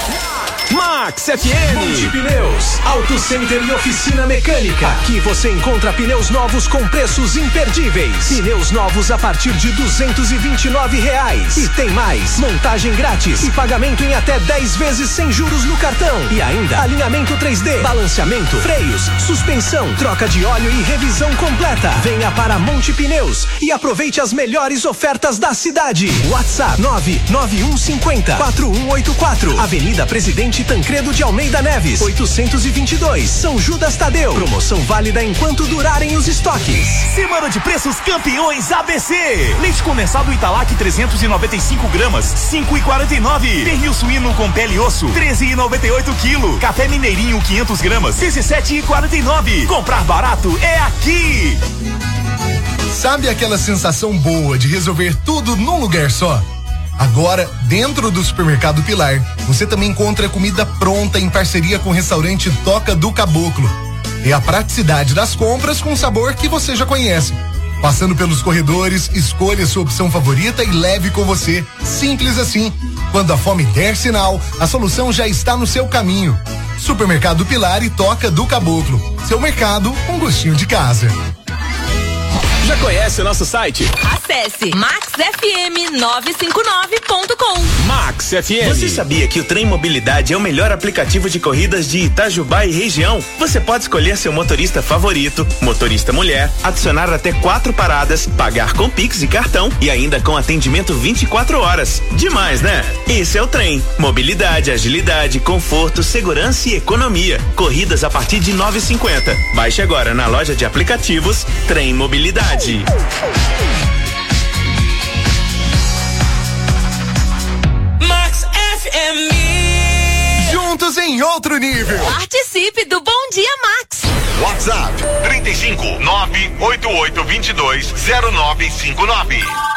Max F M. Multipneus, Auto Center e Oficina Mecânica. Aqui você encontra pneus novos com preços imperdíveis. Pneus novos a partir de duzentos e vinte e nove reais. E tem mais, montagem grátis e pagamento em até dez vezes sem juros no cartão. E ainda alinhamento três D, balanceamento, freios, suspensão, troca de óleo e revisão completa. Venha para Monte Pneus e aproveite as melhores ofertas da cidade. WhatsApp nove nove um cinco zero, quatro um oito quatro. Avenida Presidente Tancredo de Almeida Neves, oitocentos e vinte e dois, São Judas Tadeu. Promoção válida enquanto durarem os estoques. Semana de preços campeões A B C. Leite condensado Italac trezentos e noventa e cinco gramas, cinco e quarenta e nove. Pernil suíno com pele e osso, treze e noventa e oito quilo. Café Mineirinho quinhentas gramas, dezessete e quarenta e nove. Comprar barato é aqui. Sabe aquela sensação boa de resolver tudo num lugar só? Agora, dentro do Supermercado Pilar, você também encontra comida pronta em parceria com o restaurante Toca do Caboclo. É a praticidade das compras com sabor que você já conhece. Passando pelos corredores, escolha sua opção favorita e leve com você. Simples assim. Quando a fome der sinal, a solução já está no seu caminho. Supermercado Pilar e Toca do Caboclo. Seu mercado, um gostinho de casa. Já conhece o nosso site? Acesse max f m nove cinco nove ponto com. Max F M. Você sabia que o Trem Mobilidade é o melhor aplicativo de corridas de Itajubá e região? Você pode escolher seu motorista favorito, motorista mulher, adicionar até quatro paradas, pagar com Pix e cartão e ainda com atendimento vinte e quatro horas. Demais, né? Esse é o Trem. Mobilidade, agilidade, conforto, segurança e economia. Corridas a partir de nove e cinquenta. Baixe agora na loja de aplicativos Trem Mobilidade. Max F M. Juntos em outro nível. Participe do Bom Dia Max. WhatsApp trinta e cinco, nove oito oito dois dois, zero nove cinco nove.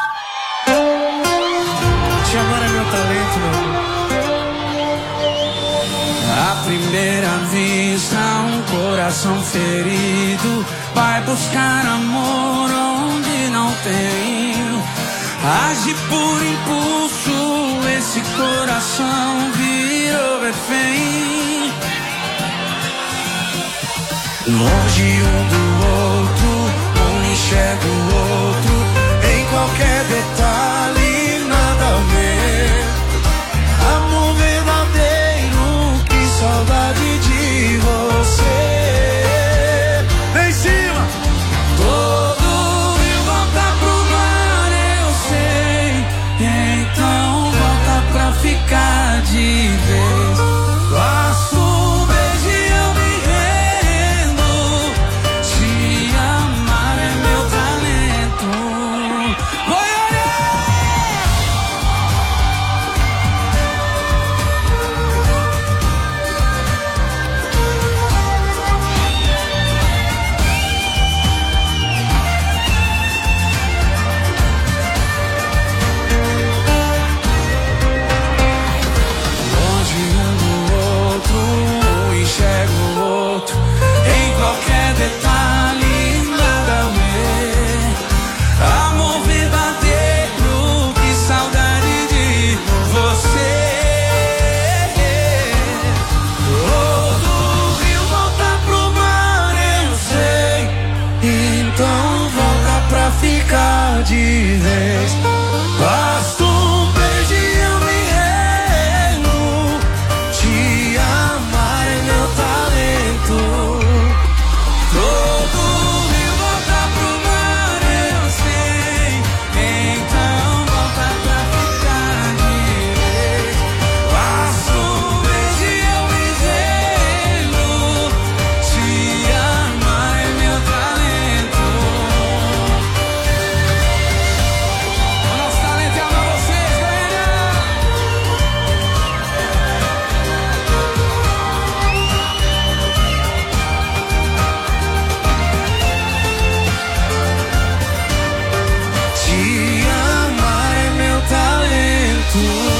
Te amar é meu talento, meu. À primeira vista, um coração ferido vai buscar amor onde não tem. Age por impulso, esse coração virou refém. Longe um do outro, um enxerga o outro em qualquer